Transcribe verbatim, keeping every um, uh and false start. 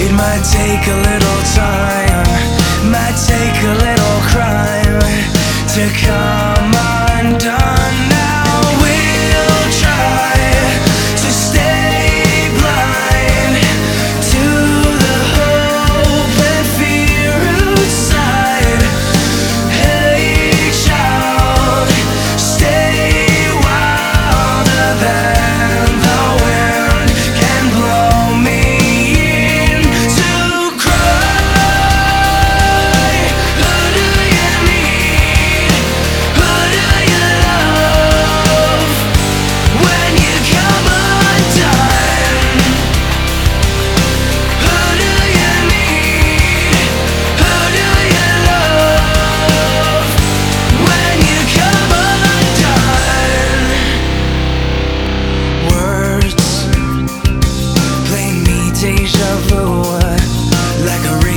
It might take a little time, might take a little crime to come undone. Now we'll try to stay blind to the hope and fear outside. Hey child, stay wilder than the wind can blow me in to cry. Who do you need? Who do you love when you come undone? Who do you need? Who do you love when you come undone? Words play me deja vu like a